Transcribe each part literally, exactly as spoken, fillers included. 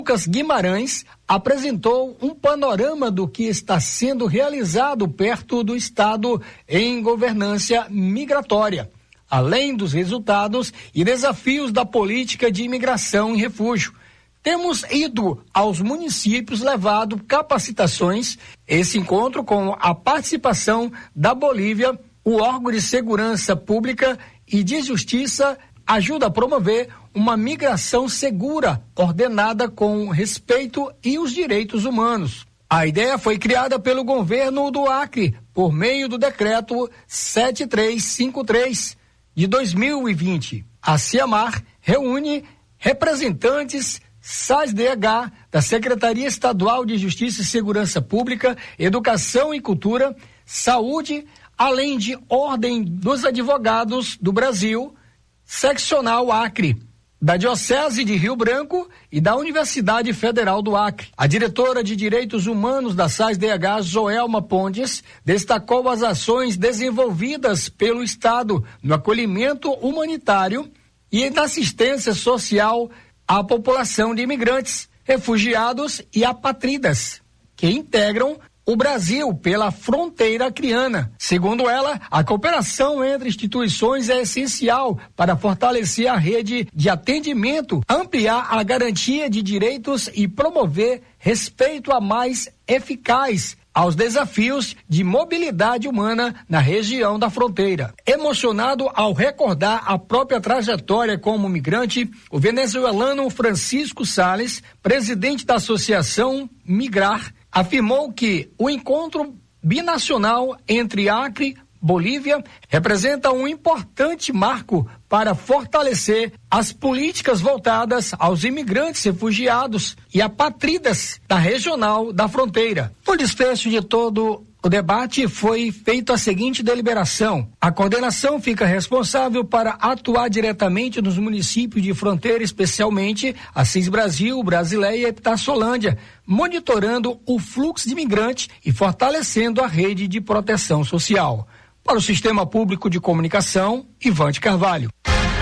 Lucas Guimarães apresentou um panorama do que está sendo realizado perto do Estado em governança migratória, além dos resultados e desafios da política de imigração e refúgio. Temos ido aos municípios, levado capacitações. Esse encontro, com a participação da Bolívia, o órgão de segurança pública e de justiça, ajuda a promover uma migração segura, ordenada com respeito e os direitos humanos. A ideia foi criada pelo governo do Acre, por meio do decreto sete três cinco três de dois mil e vinte. A CIAMAR reúne representantes S A S D H, da Secretaria Estadual de Justiça e Segurança Pública, Educação e Cultura, Saúde, além de Ordem dos Advogados do Brasil, Seccional Acre, da Diocese de Rio Branco e da Universidade Federal do Acre. A diretora de Direitos Humanos da S A S D H, Joelma Pontes, destacou as ações desenvolvidas pelo Estado no acolhimento humanitário e na assistência social à população de imigrantes, refugiados e apátridas, que integram o Brasil pela fronteira acreana. Segundo ela, a cooperação entre instituições é essencial para fortalecer a rede de atendimento, ampliar a garantia de direitos e promover respeito a mais eficaz aos desafios de mobilidade humana na região da fronteira. Emocionado ao recordar a própria trajetória como migrante, o venezuelano Francisco Sales, presidente da Associação Migrar, afirmou que o encontro binacional entre Acre e Bolívia representa um importante marco para fortalecer as políticas voltadas aos imigrantes, refugiados e apátridas da regional da fronteira. No desfecho de todo o debate foi feita a seguinte deliberação: a coordenação fica responsável para atuar diretamente nos municípios de fronteira, especialmente Assis Brasil, Brasileia e Itaçolândia, monitorando o fluxo de imigrantes e fortalecendo a rede de proteção social. Para o Sistema Público de Comunicação, Ivante Carvalho.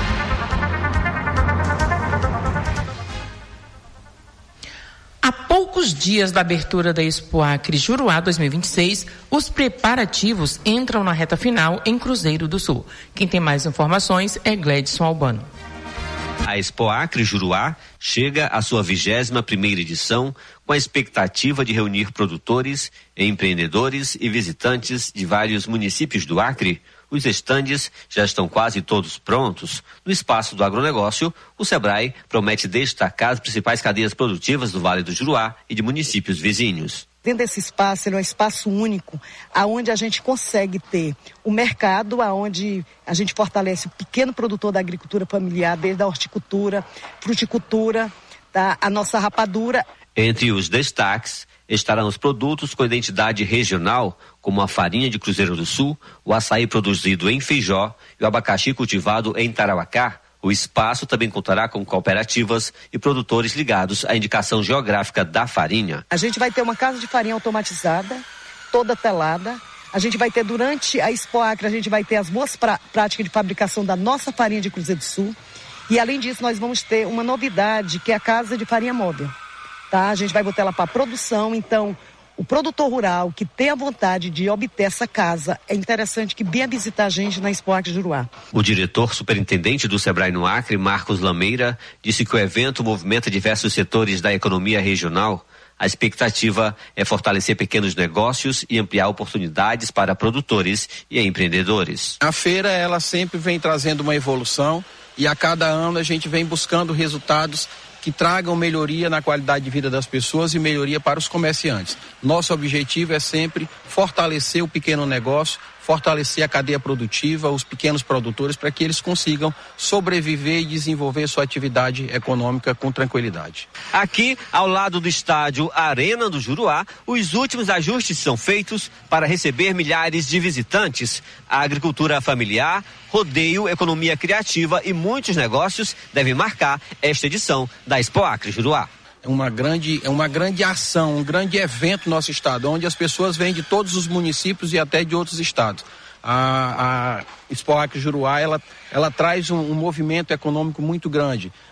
Há poucos dias da abertura da Expo Acre Juruá dois mil e vinte e seis, os preparativos entram na reta final em Cruzeiro do Sul. Quem tem mais informações é Gledson Albano. A Expo Acre Juruá chega à sua vigésima primeira edição, com a expectativa de reunir produtores, empreendedores e visitantes de vários municípios do Acre. Os estandes já estão quase todos prontos. No espaço do agronegócio, o Sebrae promete destacar as principais cadeias produtivas do Vale do Juruá e de municípios vizinhos. Dentro desse espaço, ele é um espaço único, aonde a gente consegue ter o mercado, aonde a gente fortalece o pequeno produtor da agricultura familiar, desde a horticultura, fruticultura, tá? A nossa rapadura. Entre os destaques estarão os produtos com identidade regional, como a farinha de Cruzeiro do Sul, o açaí produzido em Feijó e o abacaxi cultivado em Tarauacá. O espaço também contará com cooperativas e produtores ligados à indicação geográfica da farinha. A gente vai ter uma casa de farinha automatizada, toda telada. A gente vai ter, durante a Expo Acre, a gente vai ter as boas prá- práticas de fabricação da nossa farinha de Cruzeiro do Sul. E além disso, nós vamos ter uma novidade, que é a casa de farinha móvel. Tá? A gente vai botar ela para produção, então o produtor rural que tem a vontade de obter essa casa, é interessante que venha visitar a gente na Expo Acre Juruá. O diretor superintendente do Sebrae no Acre, Marcos Lameira, disse que o evento movimenta diversos setores da economia regional. A expectativa é fortalecer pequenos negócios e ampliar oportunidades para produtores e empreendedores. A feira, ela sempre vem trazendo uma evolução e a cada ano a gente vem buscando resultados que tragam melhoria na qualidade de vida das pessoas e melhoria para os comerciantes. Nosso objetivo é sempre fortalecer o pequeno negócio, fortalecer a cadeia produtiva, os pequenos produtores, para que eles consigam sobreviver e desenvolver sua atividade econômica com tranquilidade. Aqui, ao lado do estádio Arena do Juruá, os últimos ajustes são feitos para receber milhares de visitantes. A agricultura familiar, rodeio, economia criativa e muitos negócios devem marcar esta edição da Expo Acre Juruá. É uma grande, é uma grande ação, um grande evento no nosso estado, onde as pessoas vêm de todos os municípios e até de outros estados. A, a Expo Acre Juruá, ela, ela traz um, um movimento econômico muito grande.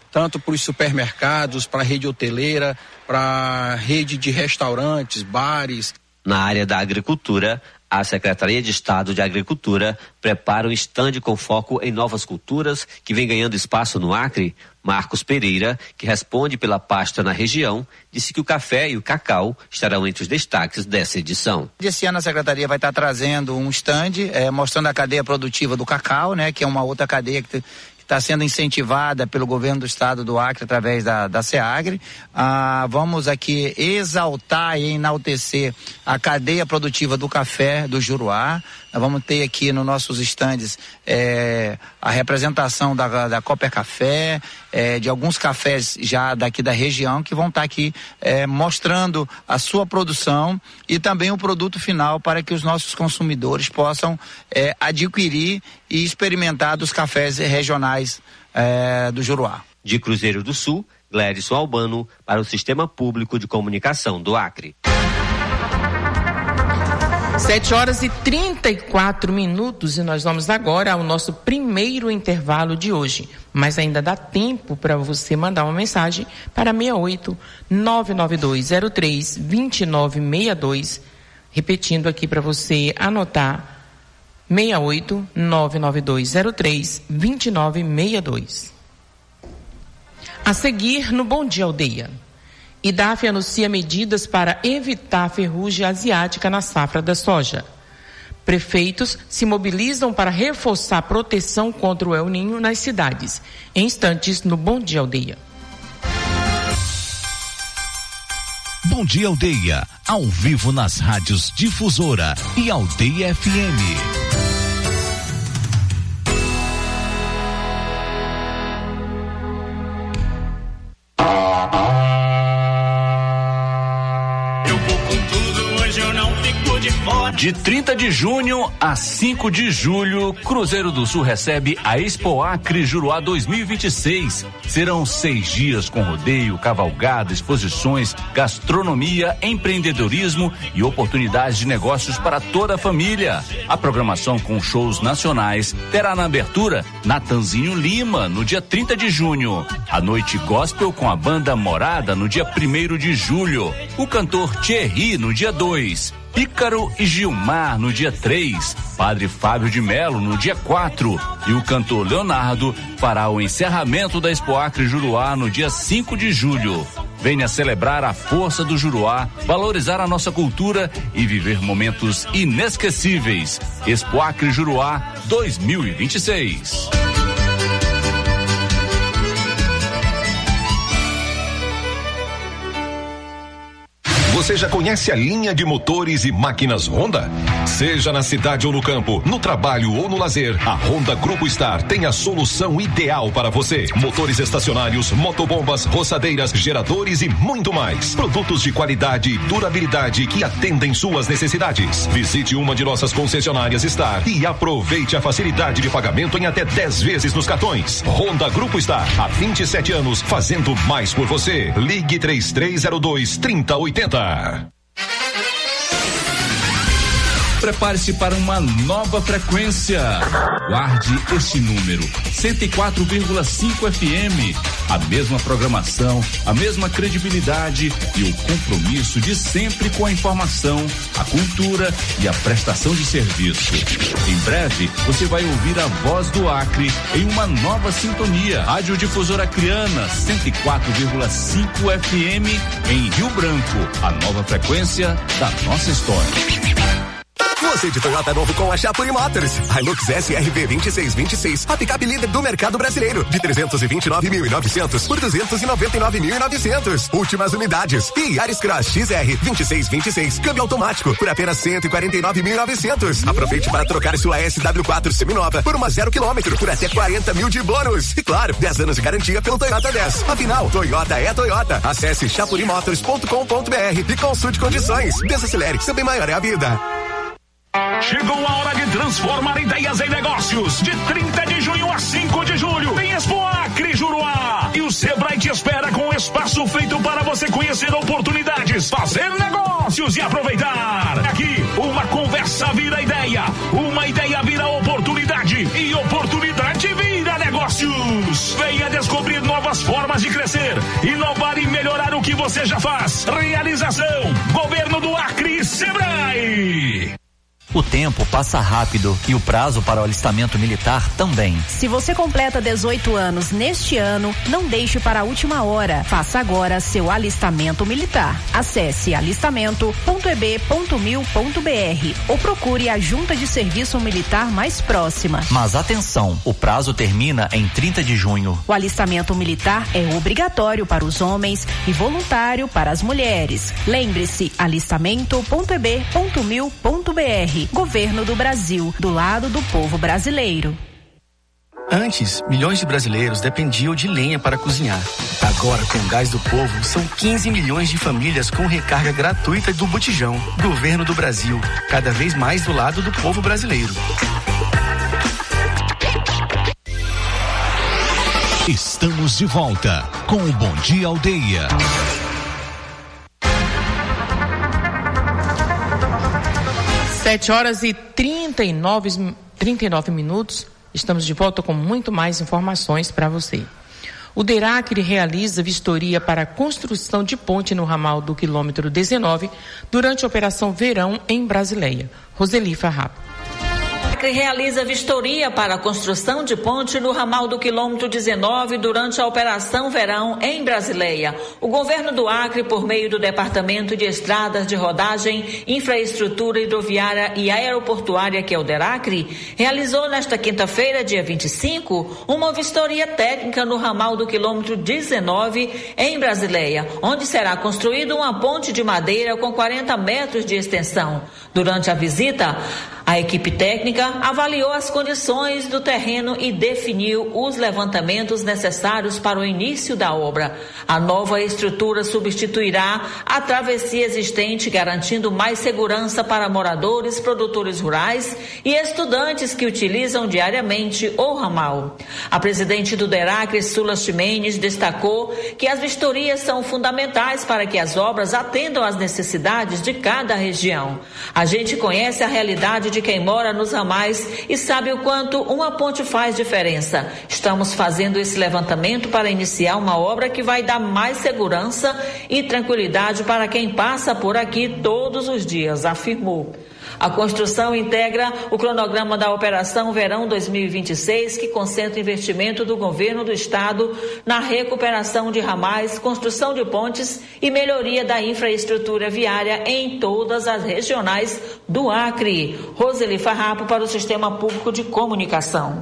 tanto para os supermercados, para a rede hoteleira, para a rede de restaurantes, bares. Na área da agricultura, a Secretaria de Estado de Agricultura prepara um estande com foco em novas culturas que vem ganhando espaço no Acre. Marcos Pereira, que responde pela pasta na região, disse que o café e o cacau estarão entre os destaques dessa edição. Esse ano a Secretaria vai estar trazendo um estande é, mostrando a cadeia produtiva do cacau, né, que é uma outra cadeia que está sendo incentivada pelo governo do estado do Acre através da, da SEAGRE. Ah, vamos aqui exaltar e enaltecer a cadeia produtiva do café do Juruá. Nós vamos ter aqui nos nossos estandes é, a representação da, da Cooper Café, é, de alguns cafés já daqui da região que vão estar aqui é, mostrando a sua produção e também o produto final para que os nossos consumidores possam é, adquirir e experimentar dos cafés regionais é, do Juruá. De Cruzeiro do Sul, Glédson Albano para o Sistema Público de Comunicação do Acre. Sete horas e trinta e quatro minutos e nós vamos agora ao nosso primeiro intervalo de hoje. Mas ainda dá tempo para você mandar uma mensagem para seis oito nove nove dois zero três dois nove seis dois. Repetindo aqui para você anotar: seis oito nove nove dois zero três dois nove seis dois. A seguir no Bom Dia Aldeia. IDAF anuncia medidas para evitar a ferrugem asiática na safra da soja. Prefeitos se mobilizam para reforçar a proteção contra o El Ninho nas cidades. Em instantes, no Bom Dia Aldeia. Bom Dia Aldeia, ao vivo nas rádios Difusora e Aldeia F M. De trinta de junho a cinco de julho, Cruzeiro do Sul recebe a Expo Acre Juruá dois mil e vinte e seis. Serão seis dias com rodeio, cavalgada, exposições, gastronomia, empreendedorismo e oportunidades de negócios para toda a família. A programação com shows nacionais terá na abertura Natanzinho Lima, no dia trinta de junho. A noite gospel com a banda Morada, no dia primeiro de julho. O cantor Thierry, no dia dois. Ícaro e Gilmar no dia três, Padre Fábio de Melo no dia quatro e o cantor Leonardo fará o encerramento da Expo Acre Juruá no dia cinco de julho. Venha celebrar a força do Juruá, valorizar a nossa cultura e viver momentos inesquecíveis. Expo Acre Juruá dois mil e vinte e seis. Você já conhece a linha de motores e máquinas Honda? Seja na cidade ou no campo, no trabalho ou no lazer, a Honda Grupo Star tem a solução ideal para você. Motores estacionários, motobombas, roçadeiras, geradores e muito mais. Produtos de qualidade e durabilidade que atendem suas necessidades. Visite uma de nossas concessionárias Star e aproveite a facilidade de pagamento em até dez vezes nos cartões. Honda Grupo Star, há vinte e sete anos, fazendo mais por você. Ligue três três zero dois, três zero oito zero. Prepare-se para uma nova frequência. Guarde este número: cento e quatro vírgula cinco F M. A mesma programação, a mesma credibilidade e o compromisso de sempre com a informação, a cultura e a prestação de serviço. Em breve, você vai ouvir a voz do Acre em uma nova sintonia. Rádio Difusora Acreana, cento e quatro vírgula cinco F M em Rio Branco. A nova frequência da nossa história. Você de Toyota novo com a Chapuri Motors. Hilux S R V vinte e seis vinte e seis, a picape líder do mercado brasileiro, de trezentos e vinte e nove mil e novecentos por duzentos e noventa e nove mil e novecentos. Últimas unidades. E Yaris Cross X R vinte e seis vinte e seis, câmbio automático, por apenas cento e quarenta e nove mil e novecentos. Aproveite para trocar sua S W quatro seminova por uma zero quilômetro por até quarenta mil de bônus. E claro, dez anos de garantia pelo Toyota dez. Afinal, Toyota é Toyota. Acesse chapuri motors ponto com ponto b r e consulte condições. Desacelere, seu bem maior é a vida. Chegou a hora de transformar ideias em negócios. De trinta de junho a cinco de julho, tem Expo Acre Juruá. E o Sebrae te espera com um espaço feito para você conhecer oportunidades, fazer negócios e aproveitar. Aqui, uma conversa vira ideia, uma ideia vira oportunidade e oportunidade vira negócios. Venha descobrir novas formas de crescer, inovar e melhorar o que você já faz. Realização: Governo do Acre e Sebrae. O tempo passa rápido e o prazo para o alistamento militar também. Se você completa dezoito anos neste ano, não deixe para a última hora. Faça agora seu alistamento militar. Acesse alistamento ponto e b ponto mil ponto b r ou procure a junta de serviço militar mais próxima. Mas atenção, o prazo termina em trinta de junho. O alistamento militar é obrigatório para os homens e voluntário para as mulheres. Lembre-se, alistamento ponto e b ponto mil ponto b r. Governo do Brasil, do lado do povo brasileiro. Antes, milhões de brasileiros dependiam de lenha para cozinhar. Agora, com o Gás do Povo, são quinze milhões de famílias com recarga gratuita do botijão. Governo do Brasil, cada vez mais do lado do povo brasileiro. Estamos de volta com o Bom Dia Aldeia. Sete horas e trinta e nove, trinta e nove minutos. Estamos de volta com muito mais informações para você. O DERACRE realiza vistoria para a construção de ponte no ramal do quilômetro dezenove durante a Operação Verão em Brasileia. Roseli Farrapo. Realiza vistoria para a construção de ponte no ramal do quilômetro dezenove durante a Operação Verão em Brasileia. O governo do Acre, por meio do Departamento de Estradas de Rodagem, Infraestrutura Hidroviária e Aeroportuária, que é o DERACRE, realizou nesta quinta-feira, dia vinte e cinco, uma vistoria técnica no ramal do quilômetro dezenove em Brasileia, onde será construída uma ponte de madeira com quarenta metros de extensão. Durante a visita, a equipe técnica avaliou as condições do terreno e definiu os levantamentos necessários para o início da obra. A nova estrutura substituirá a travessia existente, garantindo mais segurança para moradores, produtores rurais e estudantes que utilizam diariamente o ramal. A presidente do DERACRE, Sula Ximenes, destacou que as vistorias são fundamentais para que as obras atendam às necessidades de cada região. A gente conhece a realidade de quem mora nos ramais e sabe o quanto uma ponte faz diferença. Estamos fazendo esse levantamento para iniciar uma obra que vai dar mais segurança e tranquilidade para quem passa por aqui todos os dias, afirmou. A construção integra o cronograma da Operação Verão dois mil e vinte e seis, que concentra investimento do governo do estado na recuperação de ramais, construção de pontes e melhoria da infraestrutura viária em todas as regionais do Acre. Roseli Farrapo para o Sistema Público de Comunicação.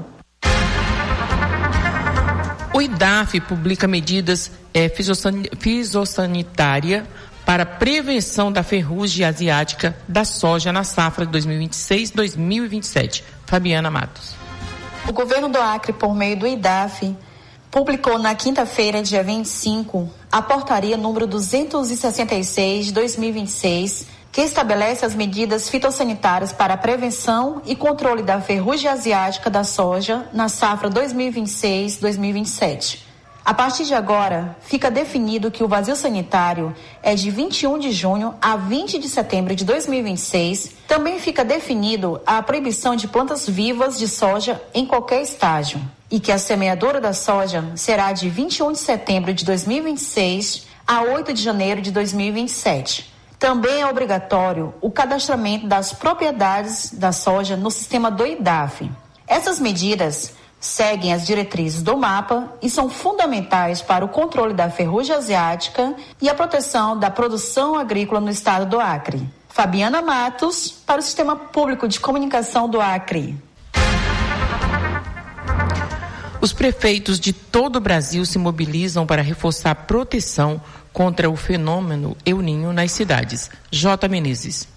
O I D A F publica medidas é, fitossanitárias para prevenção da ferrugem asiática da soja na safra de dois mil e vinte e seis a dois mil e vinte e sete. Fabiana Matos. O governo do Acre, por meio do I D A F, publicou na quinta-feira, dia vinte e cinco, a portaria número duzentos e sessenta e seis de dois mil e vinte e seis, que estabelece as medidas fitossanitárias para a prevenção e controle da ferrugem asiática da soja na safra dois mil e vinte e seis a dois mil e vinte e sete. A partir de agora, fica definido que o vazio sanitário é de vinte e um de junho a vinte de setembro de dois mil e vinte e seis. Também fica definido a proibição de plantas vivas de soja em qualquer estágio e que a semeadura da soja será de vinte e um de setembro de dois mil e vinte e seis a oito de janeiro de dois mil e vinte e sete. Também é obrigatório o cadastramento das propriedades da soja no sistema do I D A F. Essas medidas seguem as diretrizes do mapa e são fundamentais para o controle da ferrugem asiática e a proteção da produção agrícola no estado do Acre. Fabiana Matos, para o Sistema Público de Comunicação do Acre. Os prefeitos de todo o Brasil se mobilizam para reforçar a proteção contra o fenômeno El Niño nas cidades. J. Menezes.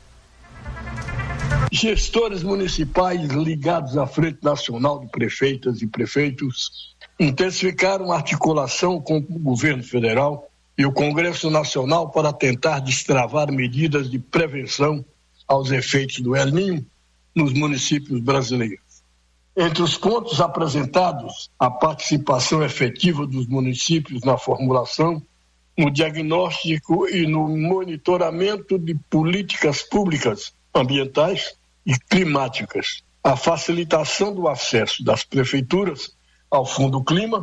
Gestores municipais ligados à Frente Nacional de Prefeitas e Prefeitos intensificaram a articulação com o governo federal e o Congresso Nacional para tentar destravar medidas de prevenção aos efeitos do El Niño nos municípios brasileiros. Entre os pontos apresentados, a participação efetiva dos municípios na formulação, no diagnóstico e no monitoramento de políticas públicas ambientais e climáticas, a facilitação do acesso das prefeituras ao Fundo Clima,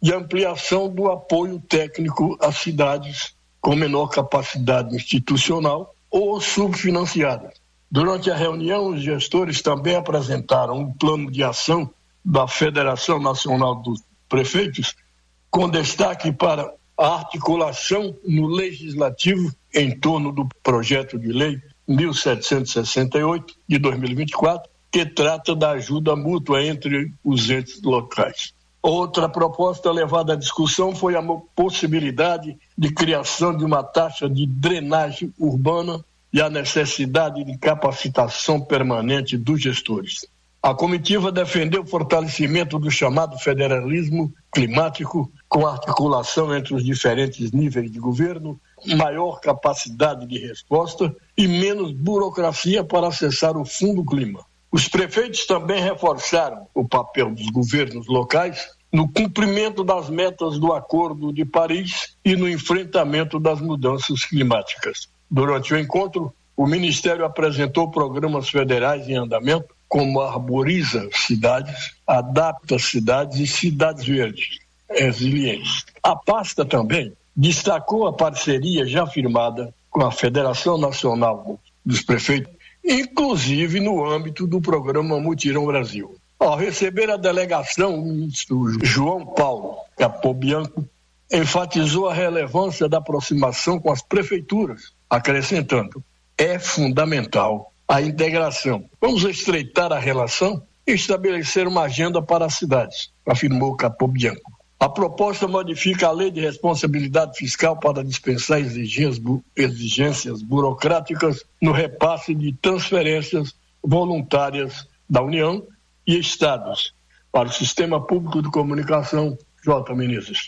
de ampliação do apoio técnico às cidades com menor capacidade institucional ou subfinanciadas. Durante a reunião, os gestores também apresentaram um plano de ação da Federação Nacional dos Prefeitos, com destaque para a articulação no Legislativo em torno do projeto de lei mil setecentos e sessenta e oito, de dois mil e vinte e quatro, que trata da ajuda mútua entre os entes locais. Outra proposta levada à discussão foi a possibilidade de criação de uma taxa de drenagem urbana e a necessidade de capacitação permanente dos gestores. A comitiva defendeu o fortalecimento do chamado federalismo climático, com articulação entre os diferentes níveis de governo, maior capacidade de resposta e menos burocracia para acessar o Fundo Clima. Os prefeitos também reforçaram o papel dos governos locais no cumprimento das metas do Acordo de Paris e no enfrentamento das mudanças climáticas. Durante o encontro, o Ministério apresentou programas federais em andamento, como Arboriza Cidades, Adapta Cidades e Cidades Verdes Resilientes. A pasta também destacou a parceria já firmada com a Federação Nacional dos Prefeitos, inclusive no âmbito do programa Mutirão Brasil. Ao receber a delegação, o ministro João Paulo Capobianco enfatizou a relevância da aproximação com as prefeituras, acrescentando: é fundamental a integração. Vamos estreitar a relação e estabelecer uma agenda para as cidades, afirmou Capobianco. A proposta modifica a Lei de Responsabilidade Fiscal para dispensar exigências, exigências burocráticas no repasse de transferências voluntárias da União e Estados para o Sistema Público de Comunicação. J. Menezes.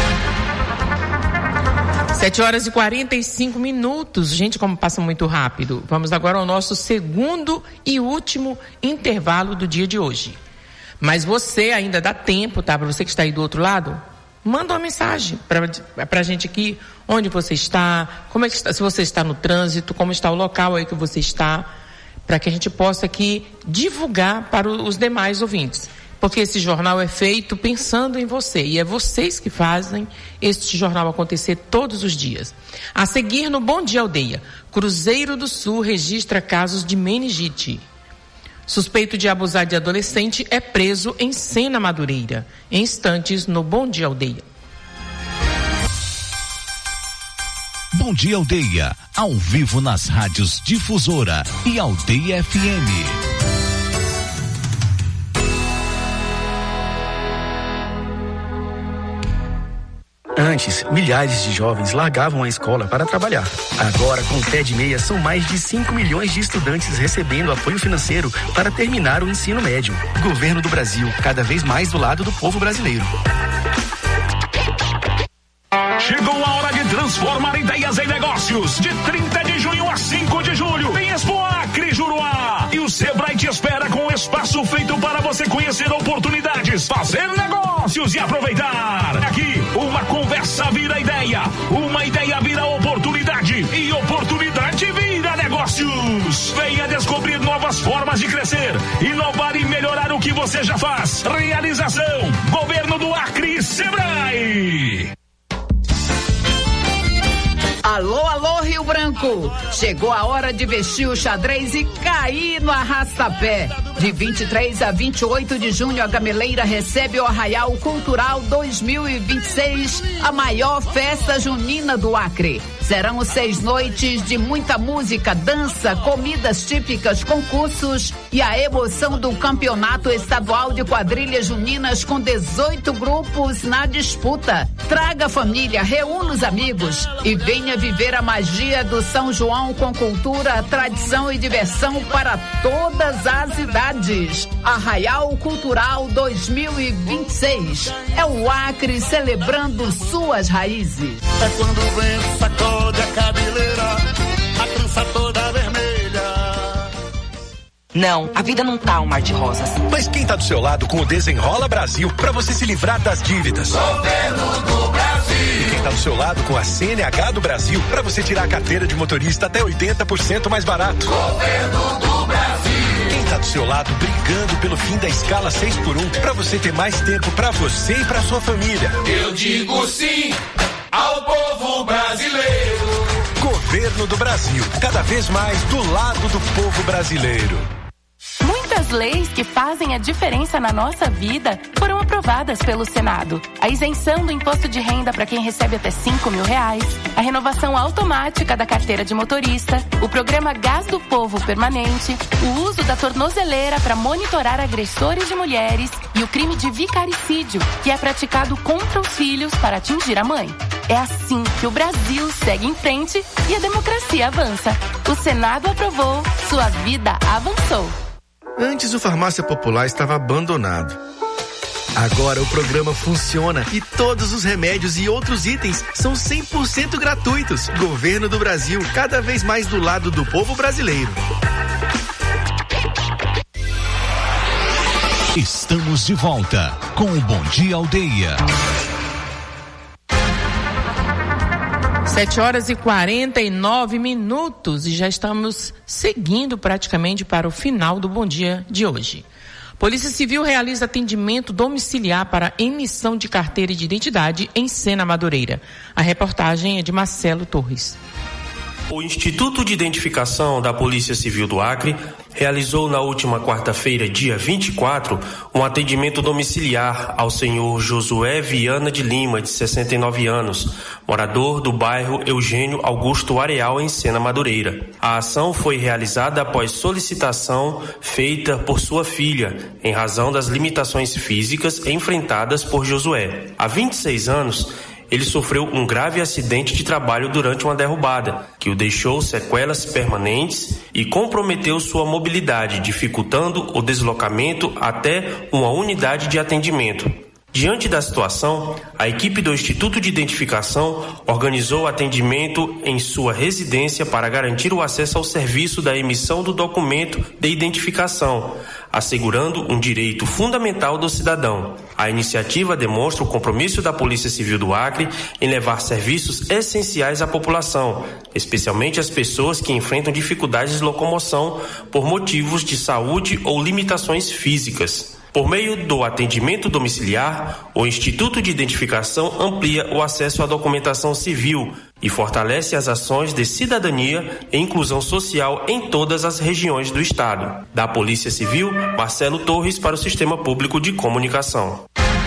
sete horas e quarenta e cinco minutos. Gente, como passa muito rápido. Vamos agora ao nosso segundo e último intervalo do dia de hoje. Mas você ainda dá tempo, tá? Para você que está aí do outro lado, manda uma mensagem para a gente aqui, onde você está, como é que está, se você está no trânsito, como está o local aí que você está, para que a gente possa aqui divulgar para os demais ouvintes. Porque esse jornal é feito pensando em você, e é vocês que fazem este jornal acontecer todos os dias. A seguir, no Bom Dia Aldeia, Cruzeiro do Sul registra casos de meningite. Suspeito de abusar de adolescente é preso em Sena Madureira. Em instantes, no Bom Dia Aldeia. Bom Dia Aldeia, ao vivo nas rádios Difusora e Aldeia F M. Antes, milhares de jovens largavam a escola para trabalhar. Agora, com o T E D Meia, são mais de cinco milhões de estudantes recebendo apoio financeiro para terminar o ensino médio. Governo do Brasil, cada vez mais do lado do povo brasileiro. Chegou a hora de transformar ideias em negócios. De trinta de junho a cinco de julho, tem Expo Acre Juruá. E o Sebrae te espera com um espaço feito para você conhecer oportunidades, fazer negócios e aproveitar. Aqui, uma conversa vira ideia, uma ideia vira oportunidade e oportunidade vira negócios. Venha descobrir novas formas de crescer, inovar e melhorar o que você já faz. Realização: Governo do Acre e Sebrae. Alô, alô, Rio Branco! Chegou a hora de vestir o xadrez e cair no arrastapé. De vinte e três a vinte e oito de junho, a Gameleira recebe o Arraial Cultural dois mil e vinte e seis, a maior festa junina do Acre. Serão seis noites de muita música, dança, comidas típicas, concursos e a emoção do campeonato estadual de quadrilhas juninas com dezoito grupos na disputa. Traga a família, reúna os amigos e venha viver a magia do São João com cultura, tradição e diversão para todas as idades. Arraial Cultural dois mil e vinte e seis é o Acre celebrando suas raízes. É quando o vento sacode a cabeleira, a trança toda vermelha. Não, a vida não tá um mar de rosas. Mas quem tá do seu lado com o Desenrola Brasil pra você se livrar das dívidas? Governo do Brasil. E quem tá do seu lado com a C N H do Brasil pra você tirar a carteira de motorista até oitenta por cento mais barato? Governo do Brasil. Quem tá do seu lado brigando pelo fim da escala seis por um para você ter mais tempo para você e para sua família. Eu digo sim ao povo brasileiro. Governo do Brasil, cada vez mais do lado do povo brasileiro. Muitas leis que fazem a diferença na nossa vida foram aprovadas pelo Senado. A isenção do imposto de renda para quem recebe até cinco mil reais, a renovação automática da carteira de motorista, o programa Gás do Povo permanente, o uso da tornozeleira para monitorar agressores de mulheres e o crime de vicaricídio, que é praticado contra os filhos para atingir a mãe. É assim que o Brasil segue em frente e a democracia avança. O Senado aprovou, sua vida avançou. Antes o Farmácia Popular estava abandonado. Agora o programa funciona e todos os remédios e outros itens são cem por cento gratuitos. Governo do Brasil, cada vez mais do lado do povo brasileiro. Estamos de volta com o Bom Dia Aldeia. Sete horas e quarenta e nove minutos e já estamos seguindo praticamente para o final do Bom Dia de hoje. Polícia Civil realiza atendimento domiciliar para emissão de carteira de identidade em Sena Madureira. A reportagem é de Marcelo Torres. O Instituto de Identificação da Polícia Civil do Acre realizou na última quarta-feira, dia vinte e quatro, um atendimento domiciliar ao senhor Josué Viana de Lima, de sessenta e nove anos, morador do bairro Eugênio Augusto Areal, em Sena Madureira. A ação foi realizada após solicitação feita por sua filha, em razão das limitações físicas enfrentadas por Josué. Há vinte e seis anos, ele sofreu um grave acidente de trabalho durante uma derrubada, que o deixou sequelas permanentes e comprometeu sua mobilidade, dificultando o deslocamento até uma unidade de atendimento. Diante da situação, a equipe do Instituto de Identificação organizou atendimento em sua residência para garantir o acesso ao serviço da emissão do documento de identificação, assegurando um direito fundamental do cidadão. A iniciativa demonstra o compromisso da Polícia Civil do Acre em levar serviços essenciais à população, especialmente às pessoas que enfrentam dificuldades de locomoção por motivos de saúde ou limitações físicas. Por meio do atendimento domiciliar, o Instituto de Identificação amplia o acesso à documentação civil e fortalece as ações de cidadania e inclusão social em todas as regiões do Estado. Da Polícia Civil, Marcelo Torres para o Sistema Público de Comunicação.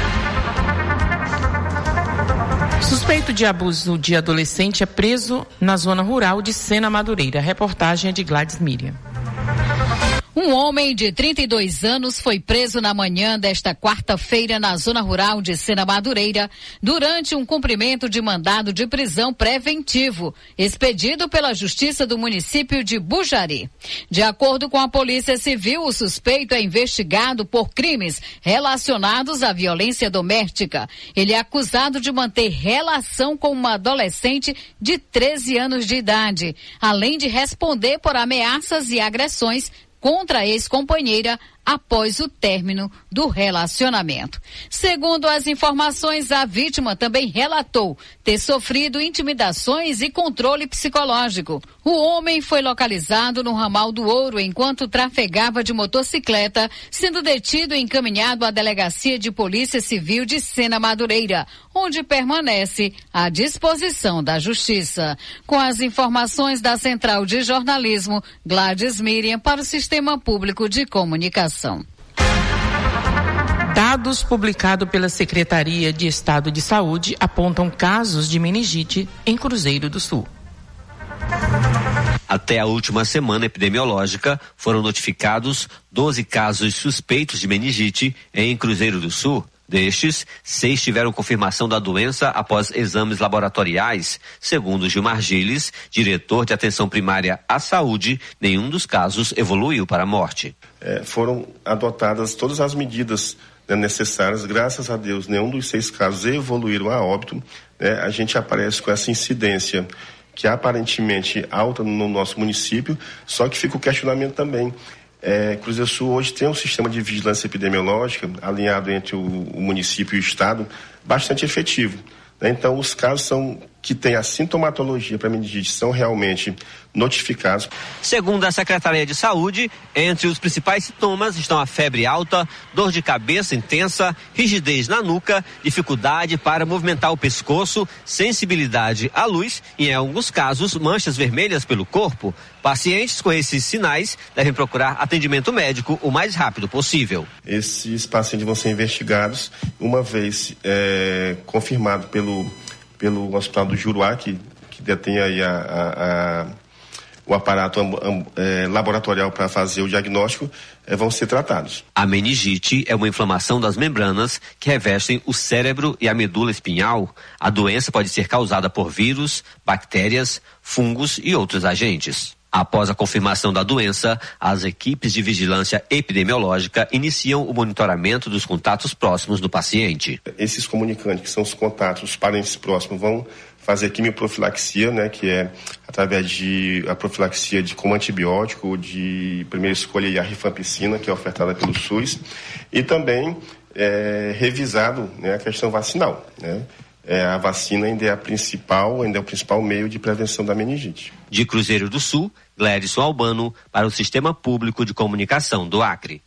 Suspeito de abuso de adolescente é preso na zona rural de Sena Madureira. A reportagem é de Gladys Miriam. Um homem de trinta e dois anos foi preso na manhã desta quarta-feira na zona rural de Sena Madureira durante um cumprimento de mandado de prisão preventivo expedido pela Justiça do município de Bujari. De acordo com a Polícia Civil, o suspeito é investigado por crimes relacionados à violência doméstica. Ele é acusado de manter relação com uma adolescente de treze anos de idade, além de responder por ameaças e agressões contra a ex-companheira após o término do relacionamento. Segundo as informações, a vítima também relatou ter sofrido intimidações e controle psicológico. O homem foi localizado no ramal do Ouro enquanto trafegava de motocicleta, sendo detido e encaminhado à Delegacia de Polícia Civil de Sena Madureira, onde permanece à disposição da Justiça. Com as informações da Central de Jornalismo, Gladys Miriam para o Sistema Público de Comunicação. Dados publicados pela Secretaria de Estado de Saúde apontam casos de meningite em Cruzeiro do Sul. Até a última semana epidemiológica, foram notificados doze casos suspeitos de meningite em Cruzeiro do Sul. Destes, seis tiveram confirmação da doença após exames laboratoriais. Segundo Gilmar Gilles, diretor de atenção primária à saúde, nenhum dos casos evoluiu para a morte. É, foram adotadas todas as medidas, né, necessárias, graças a Deus, nenhum dos seis casos evoluíram a óbito. Né, a gente aparece com essa incidência que é aparentemente alta no nosso município, só que fica o questionamento também. É, Cruzeiro do Sul hoje tem um sistema de vigilância epidemiológica alinhado entre o, o município e o estado bastante efetivo, né? Então os casos são que têm a sintomatologia para meningite são realmente notificados. Segundo a Secretaria de Saúde, entre os principais sintomas estão a febre alta, dor de cabeça intensa, rigidez na nuca, dificuldade para movimentar o pescoço, sensibilidade à luz e, em alguns casos, manchas vermelhas pelo corpo. Pacientes com esses sinais devem procurar atendimento médico o mais rápido possível. Esses pacientes vão ser investigados uma vez é, confirmado pelo, pelo Hospital do Juruá, que, que detém aí a, a, a o aparato é, laboratorial para fazer o diagnóstico, é, vão ser tratados. A meningite é uma inflamação das membranas que revestem o cérebro e a medula espinhal. A doença pode ser causada por vírus, bactérias, fungos e outros agentes. Após a confirmação da doença, as equipes de vigilância epidemiológica iniciam o monitoramento dos contatos próximos do paciente. Esses comunicantes, que são os contatos, os parentes próximos, vão fazer quimioprofilaxia, né, que é através de a profilaxia de como antibiótico de primeira escolha a rifampicina, que é ofertada pelo SUS, e também é, revisado, né, a questão vacinal, né? É, a vacina ainda é a principal, ainda é o principal meio de prevenção da meningite. De Cruzeiro do Sul, Glédson Albano para o Sistema Público de Comunicação do Acre.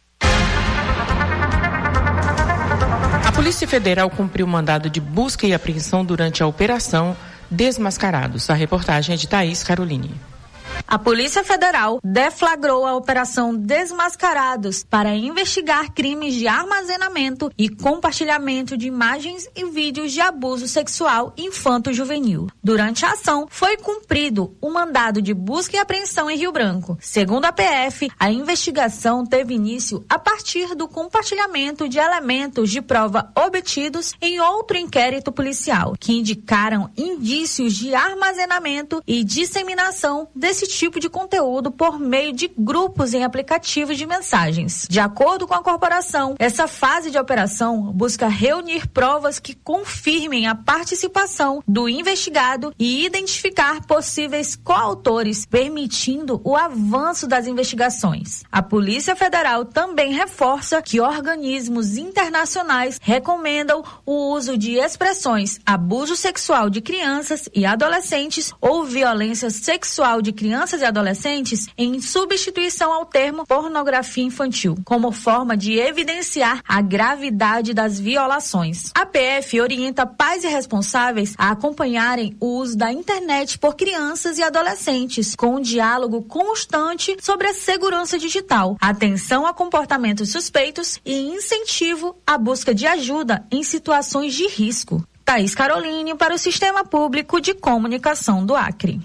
A Polícia Federal cumpriu mandado de busca e apreensão durante a operação Desmascarados. A reportagem é de Thaís Caroline. A Polícia Federal deflagrou a Operação Desmascarados para investigar crimes de armazenamento e compartilhamento de imagens e vídeos de abuso sexual infanto-juvenil. Durante a ação, foi cumprido o mandado de busca e apreensão em Rio Branco. Segundo a P F, a investigação teve início a partir do compartilhamento de elementos de prova obtidos em outro inquérito policial, que indicaram indícios de armazenamento e disseminação desse tipo tipo de conteúdo por meio de grupos em aplicativos de mensagens. De acordo com a corporação, essa fase de operação busca reunir provas que confirmem a participação do investigado e identificar possíveis coautores, permitindo o avanço das investigações. A Polícia Federal também reforça que organismos internacionais recomendam o uso de expressões abuso sexual de crianças e adolescentes ou violência sexual de crianças e adolescentes em substituição ao termo pornografia infantil, como forma de evidenciar a gravidade das violações. A P F orienta pais e responsáveis a acompanharem o uso da internet por crianças e adolescentes, com um diálogo constante sobre a segurança digital, atenção a comportamentos suspeitos e incentivo à busca de ajuda em situações de risco. Thaís Caroline para o Sistema Público de Comunicação do Acre.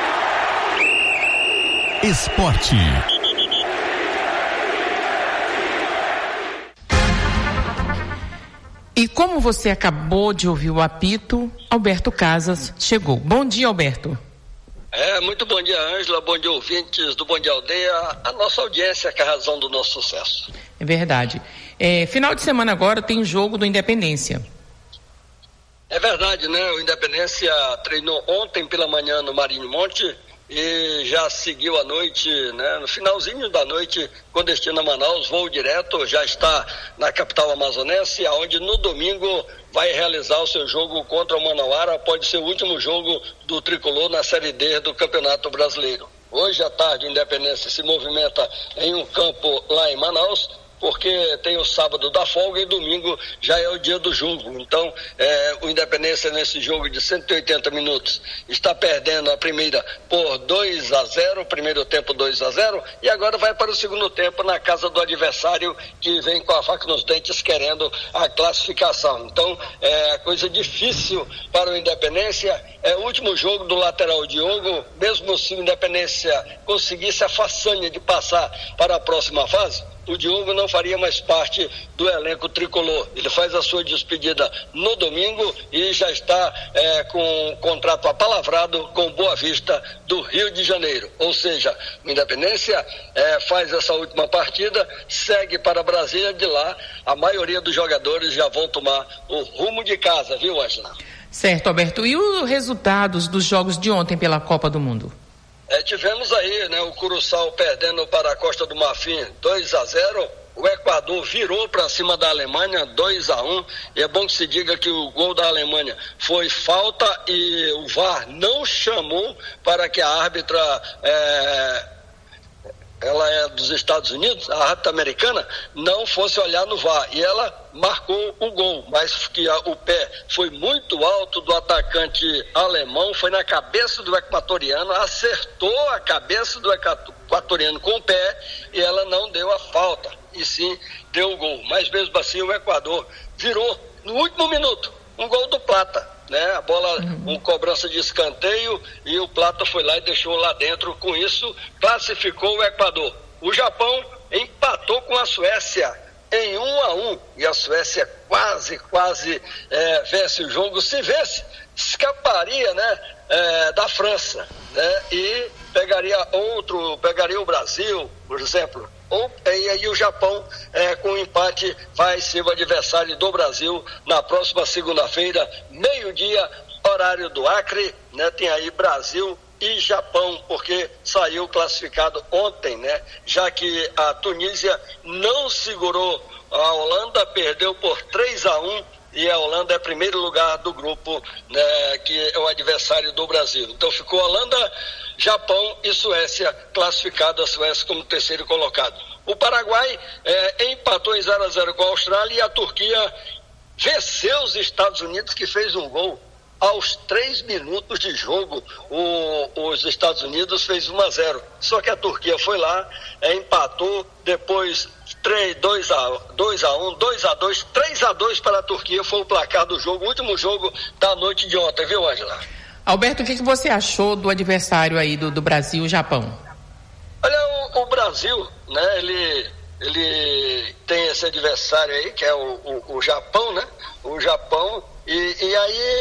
Esporte. E como você acabou de ouvir o apito, Alberto Casas chegou. Bom dia, Alberto. É, muito bom dia, Ângela, bom dia, ouvintes do Bom Dia Aldeia, a nossa audiência que é a razão do nosso sucesso. É verdade. É, final de semana agora tem jogo do Independência. É verdade, né? O Independência treinou ontem pela manhã no Marinho Monte e já seguiu à noite, né? No finalzinho da noite, com destino a Manaus, voo direto, já está na capital amazonense, onde no domingo vai realizar o seu jogo contra o Manauara, pode ser o último jogo do Tricolor na Série D do Campeonato Brasileiro. Hoje à tarde, o Independência se movimenta em um campo lá em Manaus, porque tem o sábado da folga e domingo já é o dia do jogo. Então, é, o Independência nesse jogo de cento e oitenta minutos está perdendo a primeira por dois a zero, primeiro tempo dois a zero, e agora vai para o segundo tempo na casa do adversário, que vem com a faca nos dentes querendo a classificação. Então, é coisa difícil para o Independência. É o último jogo do lateral Diogo, mesmo se o Independência conseguisse a façanha de passar para a próxima fase, o Diogo não faria mais parte do elenco tricolor. Ele faz a sua despedida no domingo e já está é, com um contrato apalavrado com Boa Vista do Rio de Janeiro. Ou seja, o Independência é, faz essa última partida, segue para Brasília, de lá a maioria dos jogadores já vão tomar o rumo de casa, viu, Ângela? Certo, Alberto. E os resultados dos jogos de ontem pela Copa do Mundo? É, tivemos aí, né, o Curaçao perdendo para a Costa do Marfim dois a zero, o Equador virou para cima da Alemanha dois a um, e é bom que se diga que o gol da Alemanha foi falta e o V A R não chamou para que a árbitra, é, ela é dos Estados Unidos, a árbitra americana, não fosse olhar no V A R, e ela marcou o gol, mas que a, o pé foi muito alto do atacante alemão, foi na cabeça do equatoriano, acertou a cabeça do equatoriano com o pé e ela não deu a falta, e sim deu o gol. Mas mesmo assim o Equador virou no último minuto um gol do Plata, né? A bola, uhum. uma cobrança de escanteio, e o Plata foi lá e deixou lá dentro. Com isso classificou o Equador. O Japão empatou com a Suécia em um a um, e a Suécia quase, quase é, vence o jogo. Se vence, escaparia, né, é, da França, né, e pegaria outro, pegaria o Brasil, por exemplo. Ou, e aí o Japão, é, com o empate, vai ser o adversário do Brasil na próxima segunda-feira, meio-dia, horário do Acre, né? Tem aí Brasil e Japão, porque saiu classificado ontem, né? Já que a Tunísia não segurou a Holanda, perdeu por três a um, e a Holanda é primeiro lugar do grupo, né, que é o adversário do Brasil. Então ficou Holanda, Japão e Suécia, classificado a Suécia como terceiro colocado. O Paraguai é, empatou em zero a zero com a Austrália, e a Turquia venceu os Estados Unidos, que fez um gol aos três minutos de jogo. O, os Estados Unidos fez um a zero, só que a Turquia foi lá, é, empatou, depois três, dois a um, dois a dois, três a dois para a Turquia, foi o placar do jogo, o último jogo da noite de ontem, viu, Ângela? Alberto, o que, que você achou do adversário aí do, do Brasil e Japão? Olha, o, o Brasil, né, ele, ele tem esse adversário aí, que é o, o, o Japão, né, o Japão, e, e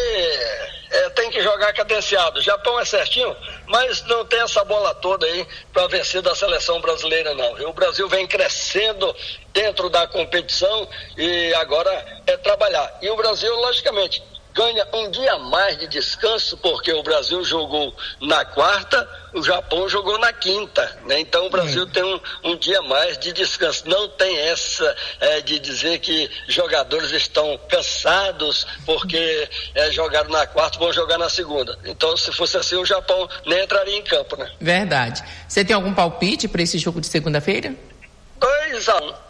aí é, tem que jogar cadenciado. O Japão é certinho, mas não tem essa bola toda aí para vencer da seleção brasileira, não. O Brasil vem crescendo dentro da competição, e agora é trabalhar. E o Brasil, logicamente, ganha um dia a mais de descanso, porque o Brasil jogou na quarta, o Japão jogou na quinta, né? Então o Brasil é. tem um, um dia a mais de descanso. Não tem essa é, de dizer que jogadores estão cansados porque é, jogaram na quarta, vão jogar na segunda. Então, se fosse assim, o Japão nem entraria em campo, né? Verdade. Você tem algum palpite para esse jogo de segunda-feira? dois a um.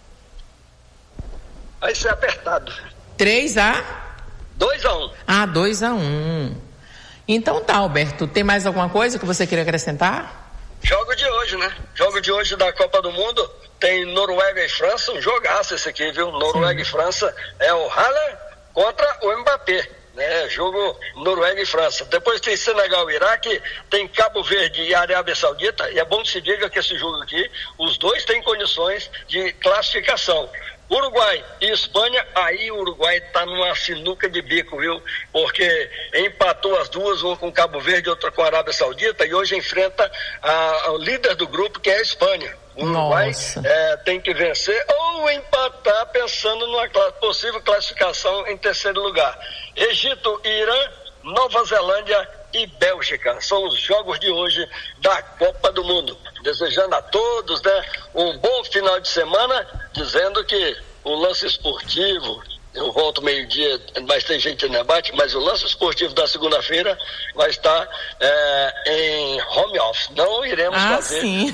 Vai ser apertado. três a dois a um. Ah, dois a um. Então tá, Alberto. Tem mais alguma coisa que você queria acrescentar? Jogo de hoje, né? Jogo de hoje da Copa do Mundo. Tem Noruega e França. Um jogaço esse aqui, viu? Noruega Sim. e França. É o Haaland contra o Mbappé, né? Jogo Noruega e França. Depois tem Senegal e Iraque. Tem Cabo Verde e Arábia Saudita. E é bom que se diga que esse jogo aqui, os dois têm condições de classificação. Uruguai e Espanha, aí o Uruguai está numa sinuca de bico, viu? Porque empatou as duas, uma com Cabo Verde e outra com a Arábia Saudita, e hoje enfrenta a, a líder do grupo, que é a Espanha. O Uruguai é, tem que vencer ou empatar, pensando numa possível classificação em terceiro lugar. Egito e Irã, Nova Zelândia e Bélgica. São os jogos de hoje da Copa do Mundo. Desejando a todos, né, um bom final de semana, dizendo que o lance esportivo, eu volto meio-dia, mas tem gente no debate, mas o lance esportivo da segunda-feira vai estar é, em home office. Não iremos ah, fazer sim.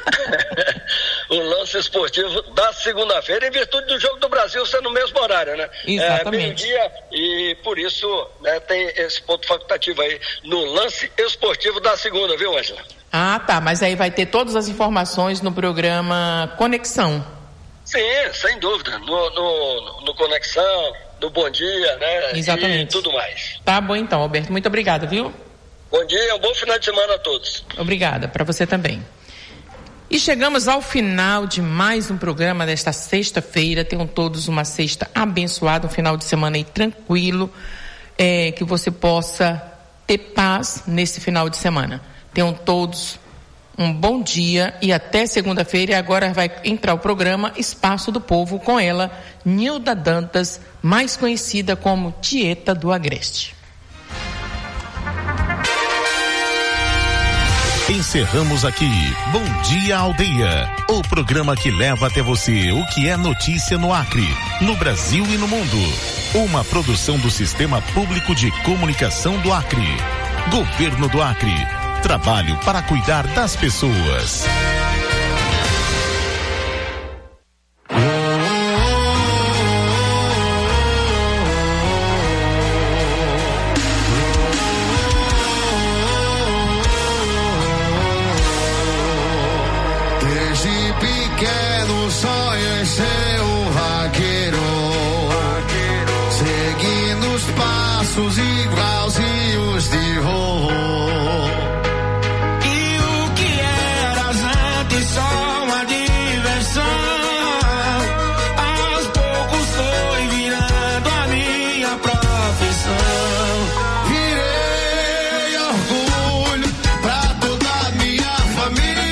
o lance esportivo da segunda-feira, em virtude do jogo do Brasil ser no mesmo horário, né? Exatamente. É, meio-dia, e por isso, né, tem esse ponto facultativo aí no lance esportivo da segunda, viu, Ângela? Ah, tá, mas aí vai ter todas as informações no programa Conexão. Sim, sem dúvida, no, no, no Conexão, no Bom Dia, né? Exatamente. E tudo mais. Tá bom então, Alberto, muito obrigada, viu? Bom dia, um bom final de semana a todos. Obrigada, para você também. E chegamos ao final de mais um programa desta sexta-feira. Tenham todos uma sexta abençoada, um final de semana aí tranquilo, é, que você possa ter paz nesse final de semana. Tenham todos um bom dia e até segunda-feira. E agora vai entrar o programa Espaço do Povo com ela, Nilda Dantas, mais conhecida como Tieta do Agreste. Encerramos aqui Bom Dia Aldeia, o programa que leva até você o que é notícia no Acre, no Brasil e no mundo. Uma produção do Sistema Público de Comunicação do Acre. Governo do Acre. Trabalho para cuidar das pessoas. Desde pequeno sonho em ser um vaqueiro, seguindo os passos igualzinhos de vovô. E o que era antes só uma diversão, aos poucos foi virando a minha profissão. Virei orgulho pra toda a minha família.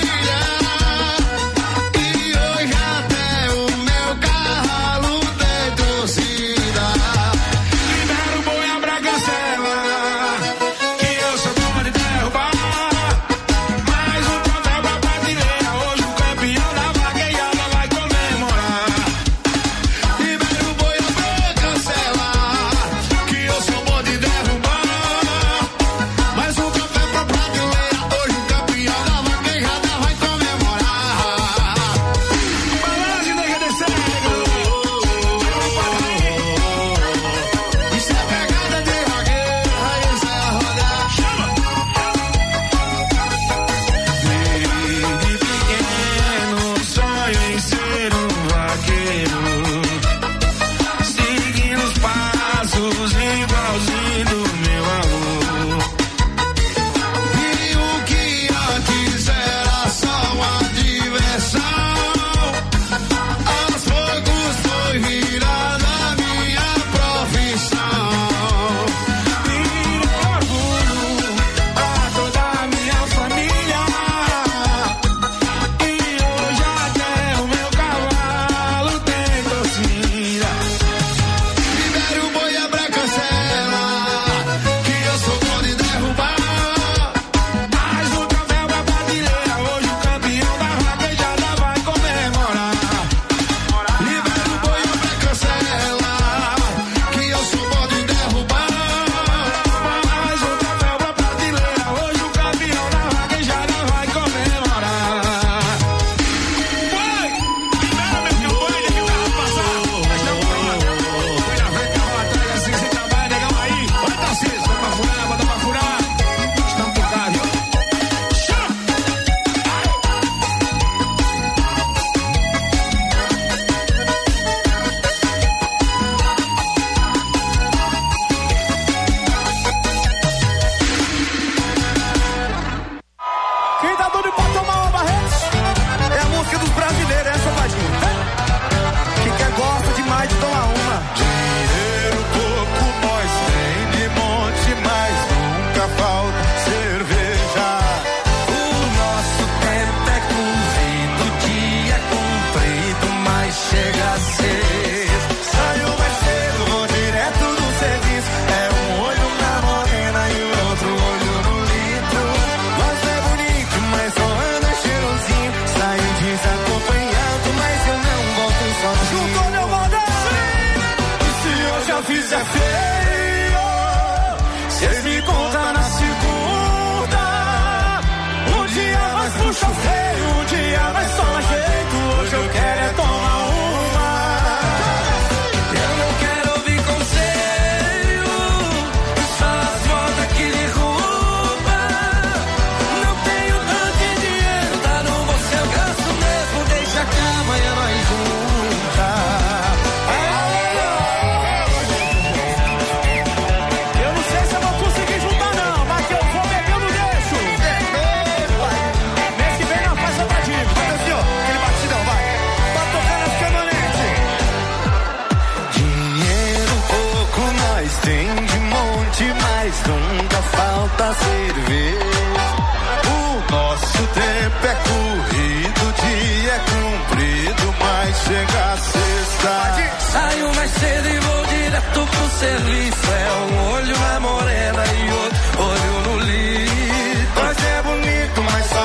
Serviço é um olho na morena e outro olho no lito. Mas é bonito, mas só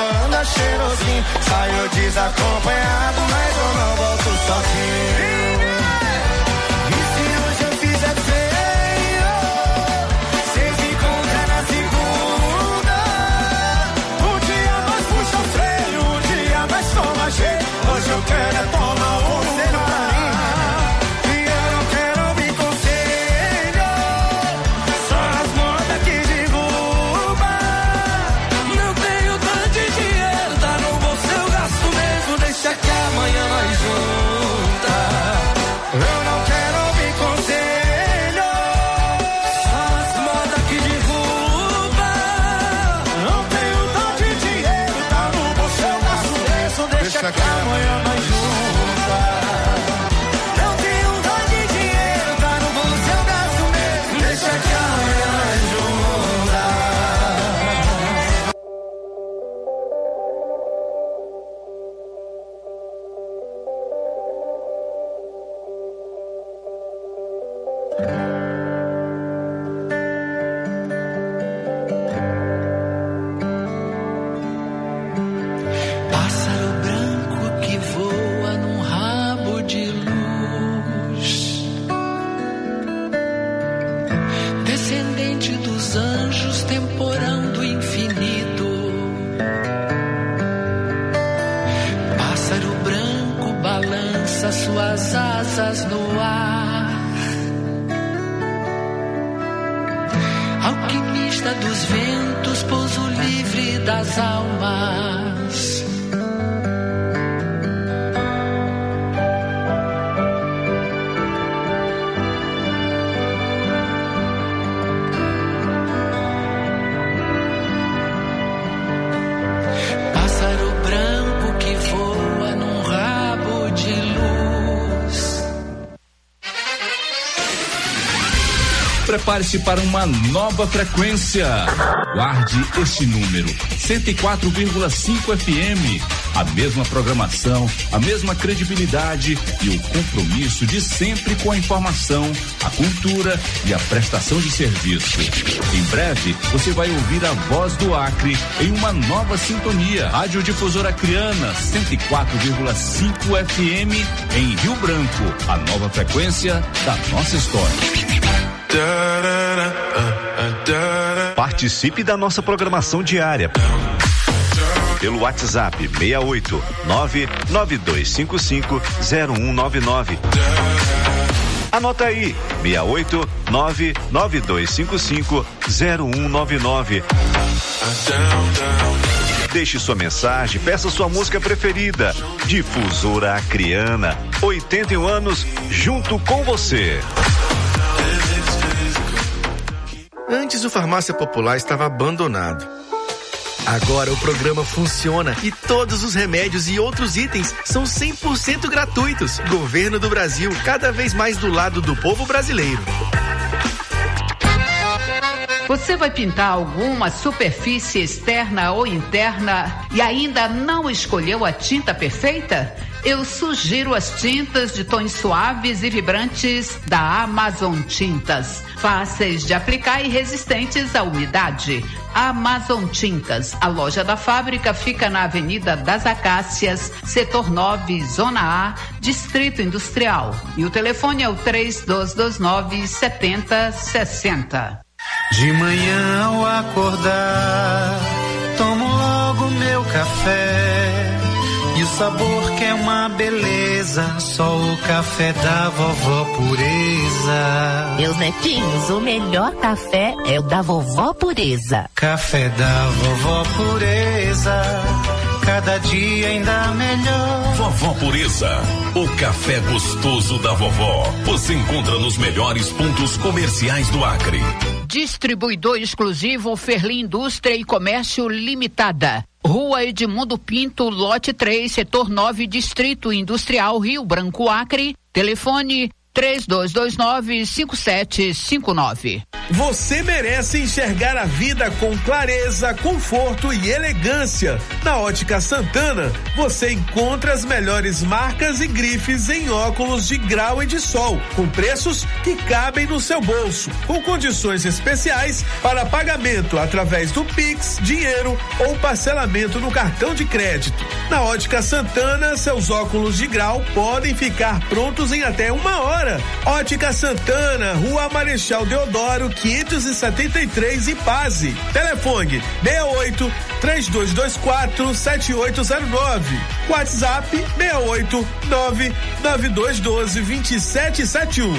Pássaro branco balança suas asas no ar. Alquimista dos ventos, pouso livre das almas. Prepare-se para uma nova frequência. Guarde este número, cento e quatro vírgula cinco F M. A mesma programação, a mesma credibilidade e o compromisso de sempre com a informação, a cultura e a prestação de serviço. Em breve, você vai ouvir a voz do Acre em uma nova sintonia. Rádio Difusora Acreana, cento e quatro vírgula cinco F M em Rio Branco. A nova frequência da nossa história. Participe da nossa programação diária pelo WhatsApp seis oito nove nove dois cinco cinco zero um nove nove. Anota aí, seis oito nove nove dois cinco cinco zero um nove nove. Deixe sua mensagem, peça sua música preferida. Difusora Acreana, oitenta e um anos junto com você. Antes o Farmácia Popular estava abandonado. Agora o programa funciona e todos os remédios e outros itens são cem por cento gratuitos. Governo do Brasil, cada vez mais do lado do povo brasileiro. Você vai pintar alguma superfície externa ou interna e ainda não escolheu a tinta perfeita? Eu sugiro as tintas de tons suaves e vibrantes da Amazon Tintas. Fáceis de aplicar e resistentes à umidade. Amazon Tintas. A loja da fábrica fica na Avenida das Acácias, Setor nove, Zona A, Distrito Industrial. E o telefone é o três dois dois nove, sete zero seis zero. De manhã ao acordar, tomo logo meu café. E o sabor que é uma beleza, só o café da vovó Pureza. Meus netinhos, o melhor café é o da vovó Pureza. Café da vovó Pureza, cada dia ainda melhor. Vovó Pureza, o café gostoso da vovó. Você encontra nos melhores pontos comerciais do Acre. Distribuidor exclusivo Ferli Indústria e Comércio Limitada. Rua Edmundo Pinto, lote três, setor nove, Distrito Industrial, Rio Branco, Acre. Telefone três dois dois nove, cinco sete cinco nove. Você merece enxergar a vida com clareza, conforto e elegância. Na Ótica Santana, você encontra as melhores marcas e grifes em óculos de grau e de sol, com preços que cabem no seu bolso, com condições especiais para pagamento através do Pix, dinheiro ou parcelamento no cartão de crédito. Na Ótica Santana, seus óculos de grau podem ficar prontos em até uma hora. Ótica Santana, Rua Marechal Deodoro, quinhentos e setenta e três, Ipaze. Telefone seis oito três dois dois quatro sete oito zero nove. WhatsApp seis oito nove nove dois um dois dois sete sete um.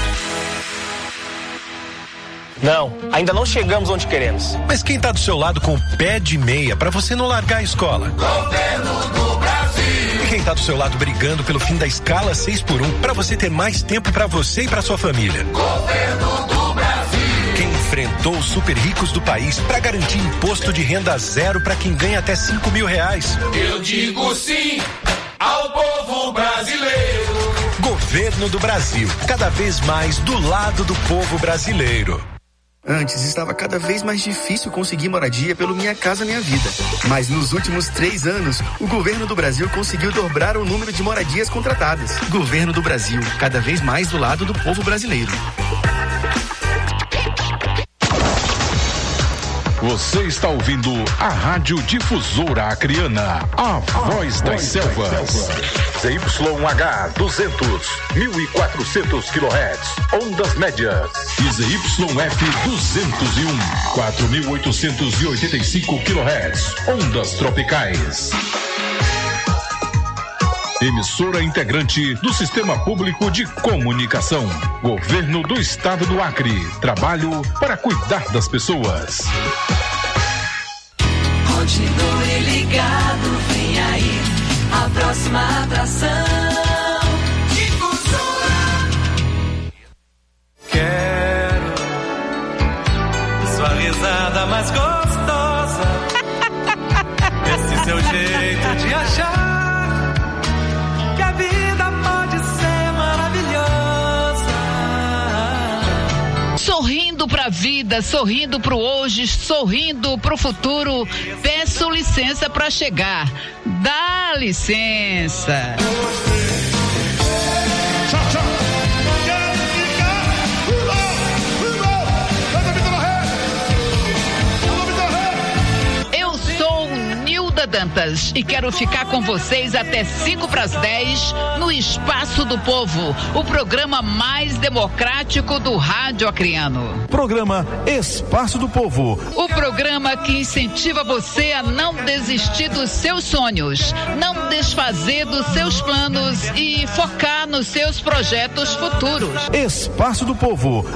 Não, ainda não chegamos onde queremos. Mas quem tá do seu lado com o pé de meia pra você não largar a escola? Governo do Brasil. E quem tá do seu lado brigando pelo fim da escala seis por um pra você ter mais tempo pra você e pra sua família? Governo do Brasil. Quem enfrentou os super ricos do país pra garantir imposto de renda zero pra quem ganha até cinco mil reais? Eu digo sim ao povo brasileiro. Governo do Brasil, cada vez mais do lado do povo brasileiro. Antes estava cada vez mais difícil conseguir moradia pelo Minha Casa Minha Vida. Mas nos últimos três anos, o governo do Brasil conseguiu dobrar o número de moradias contratadas. Governo do Brasil, cada vez mais do lado do povo brasileiro. Você está ouvindo a Rádio Difusora Acreana, a voz das selvas. Z Y H duzentos, mil e quatrocentos quilohertz, ondas médias. E Z Y F duzentos e um, quatro mil oitocentos e oitenta e cinco quilohertz, ondas tropicais. Emissora integrante do Sistema Público de Comunicação. Governo do Estado do Acre. Trabalho para cuidar das pessoas. Continue ligado, vem aí a próxima atração. Difusora. Quero sua risada mais gostosa. Esse seu jeito de achar que a vida pode ser maravilhosa. Sorrindo pra vida, sorrindo pro hoje, sorrindo pro futuro. Peço licença pra chegar. Dá licença. Dantas e quero ficar com vocês até cinco para as dez no Espaço do Povo, o programa mais democrático do rádio acreano. Programa Espaço do Povo. O programa que incentiva você a não desistir dos seus sonhos, não desfazer dos seus planos e focar nos seus projetos futuros. Espaço do Povo.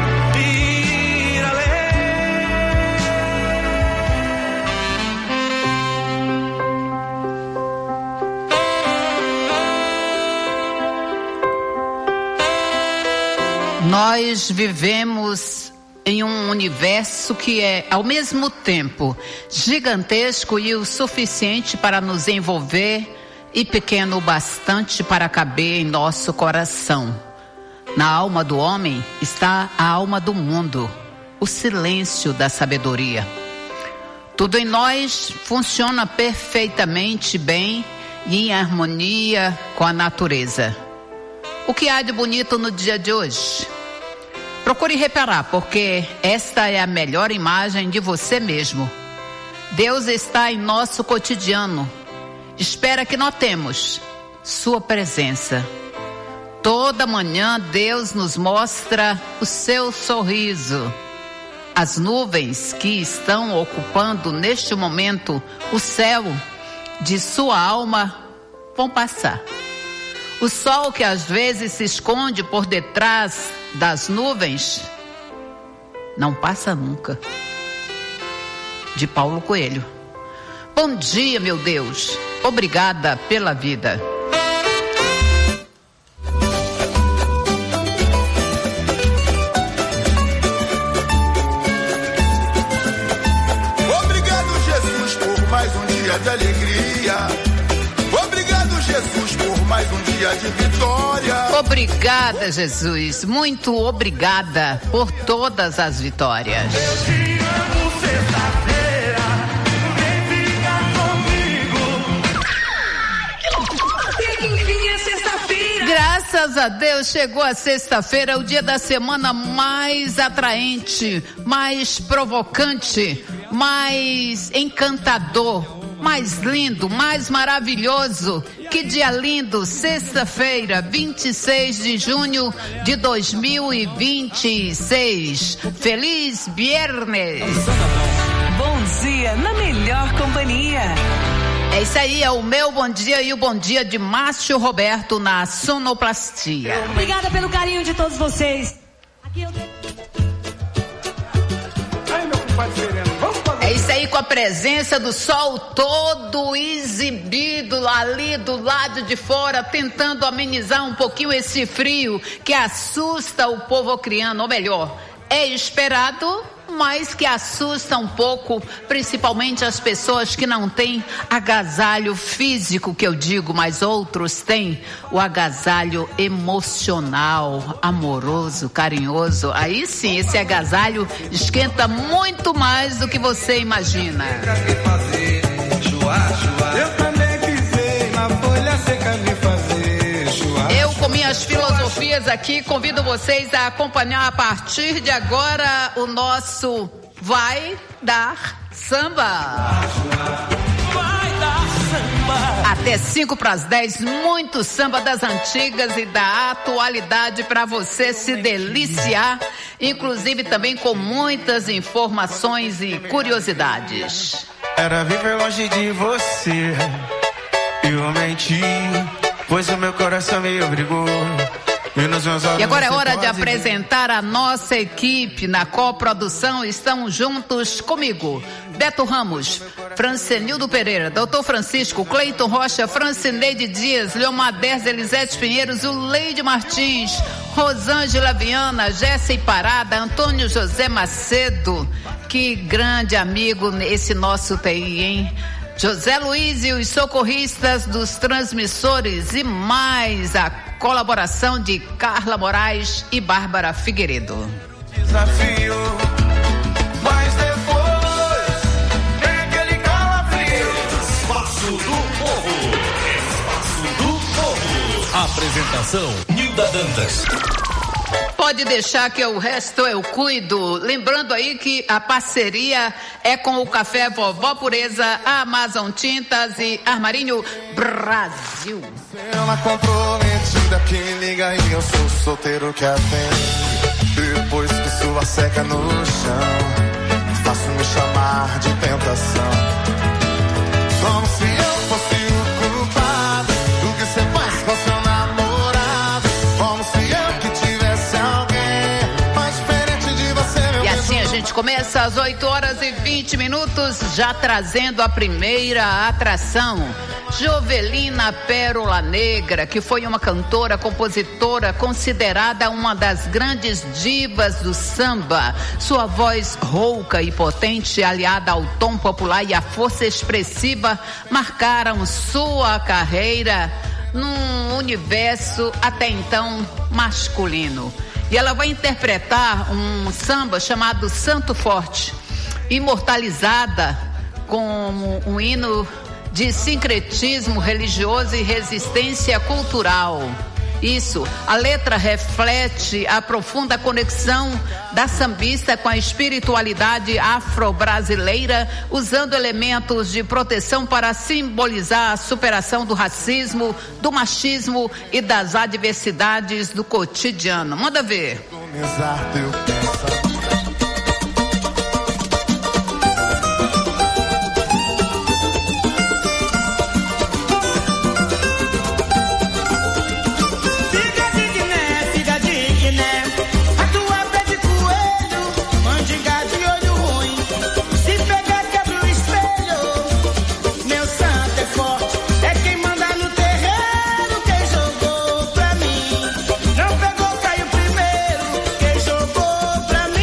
Nós vivemos em um universo que é, ao mesmo tempo, gigantesco e o suficiente para nos envolver e pequeno o bastante para caber em nosso coração. Na alma do homem está a alma do mundo, o silêncio da sabedoria. Tudo em nós funciona perfeitamente bem e em harmonia com a natureza. O que há de bonito no dia de hoje? Procure reparar, porque esta é a melhor imagem de você mesmo. Deus está em nosso cotidiano. Espera que notemos sua presença. Toda manhã Deus nos mostra o seu sorriso. As nuvens que estão ocupando neste momento o céu de sua alma vão passar. O sol que às vezes se esconde por detrás das nuvens não passa nunca. De Paulo Coelho. Bom dia, meu Deus. Obrigada pela vida. Obrigado, Jesus, por mais um dia de alegria. Obrigado, Jesus, por mais um dia de vitória. Obrigada, Jesus. Muito obrigada por todas as vitórias. Eu te amo, sexta-feira. Vem ficar comigo. Tem que vir a sexta-feira. Graças a Deus chegou a sexta-feira, o dia da semana mais atraente, mais provocante, mais encantador, mais lindo, mais maravilhoso. Que dia lindo, sexta-feira, vinte e seis de junho de dois mil e vinte e seis. Feliz viernes. Bom dia na melhor companhia. É isso aí, é o meu bom dia e o bom dia de Márcio Roberto na sonoplastia. Obrigada pelo carinho de todos vocês. Aqui eu... Ai, meu compadre Sereno, vamos fazer. É isso aí, com a presença do sol todo exibido ali do lado de fora, tentando amenizar um pouquinho esse frio que assusta o povo acreano, ou melhor, é esperado, mas que assusta um pouco, principalmente as pessoas que não têm agasalho físico, que eu digo, mas outros têm o agasalho emocional, amoroso, carinhoso. Aí sim, esse agasalho esquenta muito mais do que você imagina. Eu também pisei na folha seca me fazer chuá. Eu, com minhas filosofias aqui, convido vocês a acompanhar a partir de agora o nosso Vai dar samba. Vai dar samba. Até cinco para as dez, muito samba das antigas e da atualidade para você se deliciar, inclusive também com muitas informações e curiosidades. Era viver longe de você, eu menti, pois o meu coração me obrigou. E agora é hora de apresentar a nossa equipe na coprodução. Estão juntos comigo Beto Ramos, Francenildo Pereira, Doutor Francisco, Cleiton Rocha, Francineide Dias, Leomader Elisete Pinheiros, o Leide Martins, Rosângela Viana, Jéssica Parada, Antônio José Macedo. Que grande amigo esse nosso T I, hein? José Luiz e os socorristas dos transmissores e mais a colaboração de Carla Moraes e Bárbara Figueiredo. Desafio, mas depois tem aquele calafrio. Espaço do Povo. Espaço do Povo. Apresentação Nilda Dantas. Pode deixar que o resto eu cuido. Lembrando aí que a parceria é com o Café Vovó Pureza, a Amazon Tintas e Armarinho Brasil. Ela comprometida que me liga e eu sou solteiro que atende. Depois que sua seca no chão, faço me chamar de tentação. Como se eu fosse o culpado do que você faz com seu namorado. Como se eu que tivesse alguém mais diferente de você, meu. E assim a gente começa às oito horas e vinte minutos, já trazendo a primeira atração. Jovelina Pérola Negra, que foi uma cantora, compositora, considerada uma das grandes divas do samba. Sua voz rouca e potente, aliada ao tom popular e à força expressiva, marcaram sua carreira num universo até então masculino. E ela vai interpretar um samba chamado Santo Forte, imortalizada como um hino de sincretismo religioso e resistência cultural. Isso, a letra reflete a profunda conexão da sambista com a espiritualidade afro-brasileira, usando elementos de proteção para simbolizar a superação do racismo, do machismo e das adversidades do cotidiano. Manda ver. Pra mim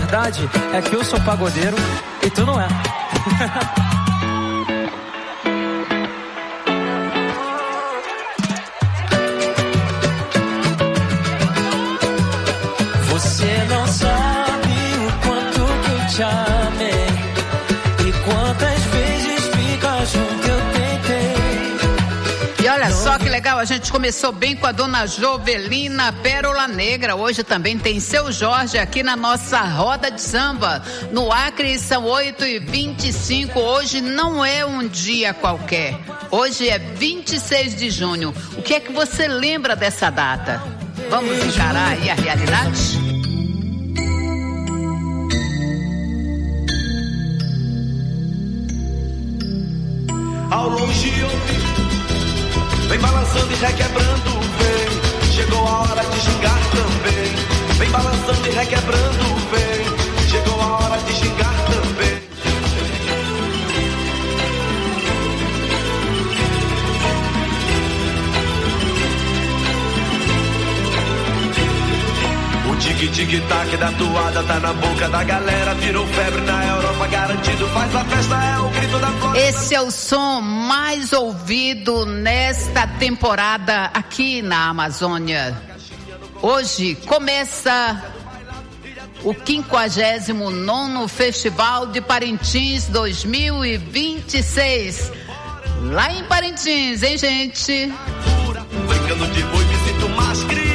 verdade é que eu sou pagodeiro e tu não é. Você não sabe o quanto que eu te amei e quantas vezes ficar junto eu tentei. E olha só que legal, a gente começou bem com a dona Jovelina Pérola Negra. Hoje também tem seu Jorge aqui na nossa roda de samba. No Acre são oito e vinte e cinco. Hoje não é um dia qualquer. Hoje é vinte e seis de junho. O que é que você lembra dessa data? Vamos encarar aí a realidade? Ao longe ouvi, vem balançando e requebrando, vem. Chegou a hora de gingar também. Vem balançando e requebrando, vem. Chegou a hora de gingar também. O tic-tic-tac da toada tá na boca da galera. Virou febre na Europa, garantido. Faz a festa, é o grito da flor. Esse é o som mais ouvido nesta temporada aqui na Amazônia. Hoje começa o quinquagésimo nono Festival de Parintins dois mil e vinte e seis. Lá em Parintins, hein, gente? Brincando de boi, me sinto mais criança.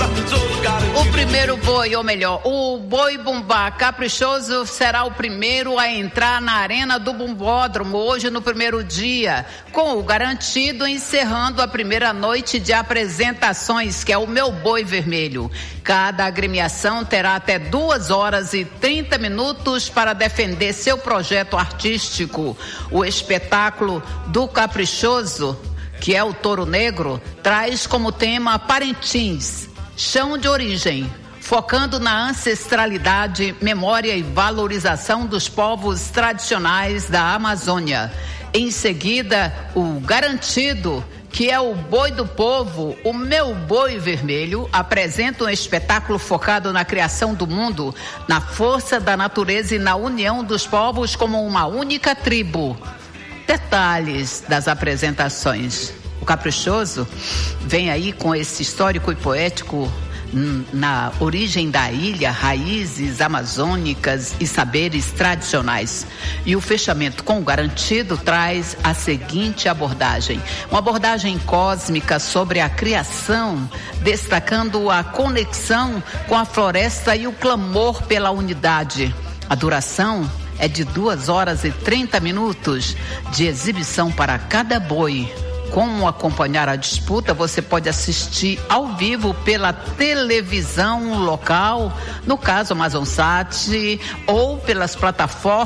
O primeiro boi, ou melhor, o boi bumbá caprichoso será o primeiro a entrar na arena do Bumbódromo hoje no primeiro dia, com o garantido encerrando a primeira noite de apresentações, que é o Meu Boi Vermelho. Cada agremiação terá até duas horas e trinta minutos para defender seu projeto artístico. O espetáculo do Caprichoso, que é o Touro Negro, traz como tema Parintins, chão de origem, focando na ancestralidade, memória e valorização dos povos tradicionais da Amazônia. Em seguida, o Garantido, que é o Boi do Povo, o Meu Boi Vermelho, apresenta um espetáculo focado na criação do mundo, na força da natureza e na união dos povos como uma única tribo. Detalhes das apresentações. O Caprichoso vem aí com esse histórico e poético na origem da ilha, raízes amazônicas e saberes tradicionais. E o fechamento com o Garantido traz a seguinte abordagem, uma abordagem cósmica sobre a criação, destacando a conexão com a floresta e o clamor pela unidade. A duração é de duas horas e trinta minutos de exibição para cada boi. Como acompanhar a disputa, você pode assistir ao vivo pela televisão local, no caso AmazonSat, ou pelas plataformas